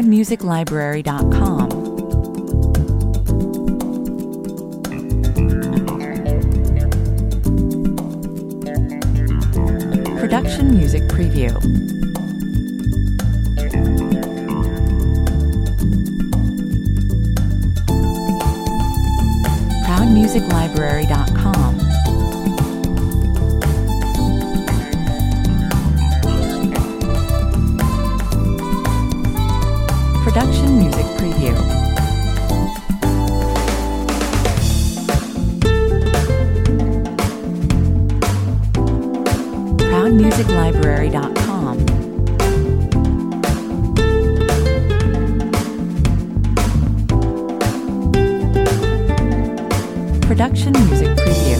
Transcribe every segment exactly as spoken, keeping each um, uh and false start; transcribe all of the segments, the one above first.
proud music library dot com. Production Music Preview. proud music library dot com. Production Music Preview. proud music library dot com. Production Music Preview.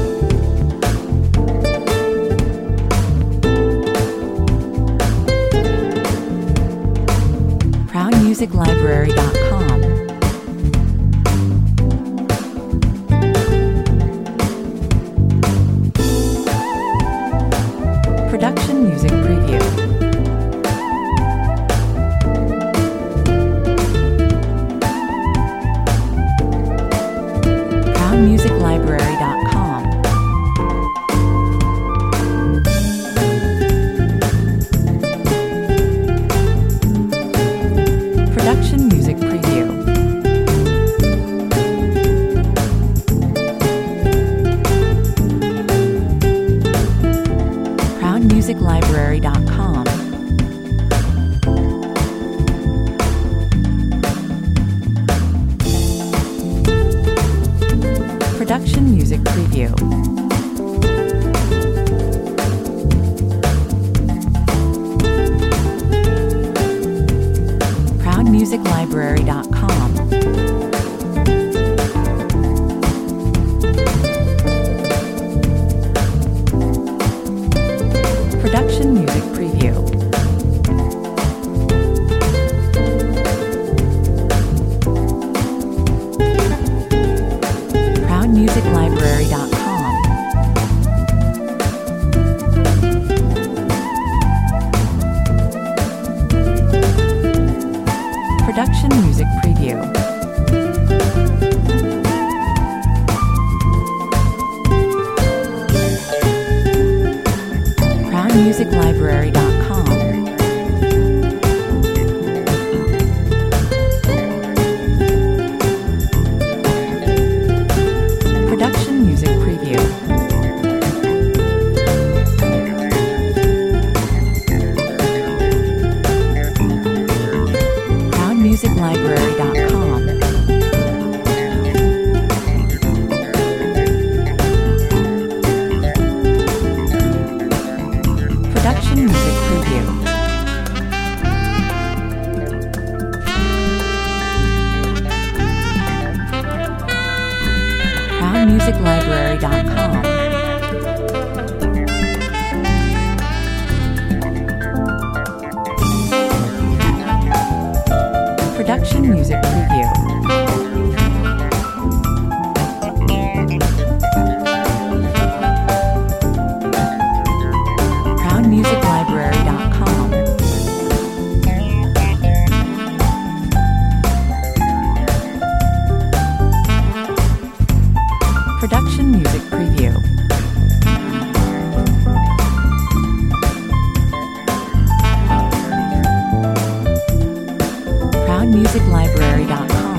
proud music library dot com. Production Music Preview. proud music library dot com. Production Music Preview. proud music library dot com. Production Music Preview. proud music library dot com. Production Music Preview. proud music library dot com. Production Music Preview. proud music library dot com. Production Music Preview. proud music library dot com. Production Music Preview. proud music library dot com. Production Music Preview. proud music library dot com. Production Music Preview. proud music library dot com.